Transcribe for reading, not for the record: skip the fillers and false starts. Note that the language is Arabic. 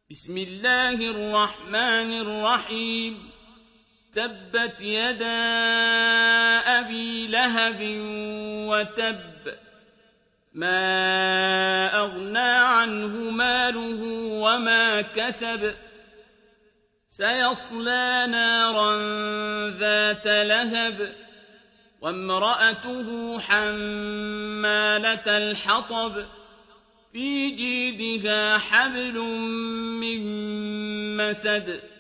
بسم الله الرحمن الرحيم تبت يدا أبي لهب وتب ما أغنى عنه ماله وما كسب سيصلى نارا ذات لهب وامرأته حمالة الحطب في جيدها حبل من مسد